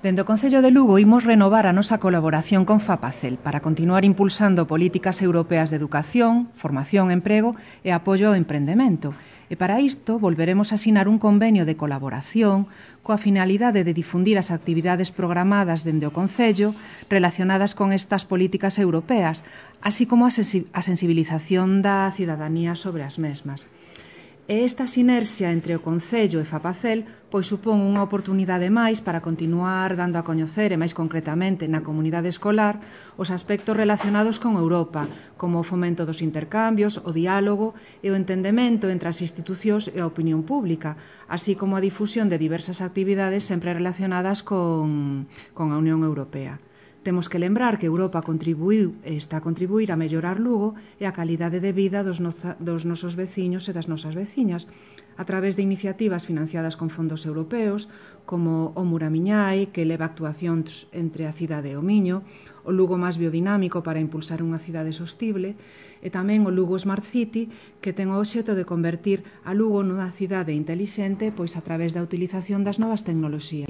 Dende o Concello de Lugo imos renovar a nosa colaboración con Fapacel para continuar impulsando políticas europeas de educación, formación, emprego e apoio ao emprendemento. E para isto volveremos a asinar un convenio de colaboración coa finalidade de difundir as actividades programadas dende o Concello relacionadas con estas políticas europeas, así como a sensibilización da cidadanía sobre as mesmas. E esta sinerxia entre o Concello e Fapacel pois supón unha oportunidade máis para continuar dando a coñecer, e máis concretamente na comunidade escolar, os aspectos relacionados con Europa, como o fomento dos intercambios, o diálogo e o entendemento entre as institucións e a opinión pública, así como a difusión de diversas actividades sempre relacionadas con a Unión Europea. Temos que lembrar que Europa contribuiu e está a contribuir a mellorar Lugo e a calidade de vida dos nosos veciños e das nosas veciñas a través de iniciativas financiadas con fondos europeos como o Muramiñai, que leva actuacións entre a cidade e o Miño, o Lugo máis biodinámico para impulsar unha cidade sostible e tamén o Lugo Smart City, que ten o obxecto de convertir a Lugo nunha cidade intelixente pois a través da utilización das novas tecnoloxías.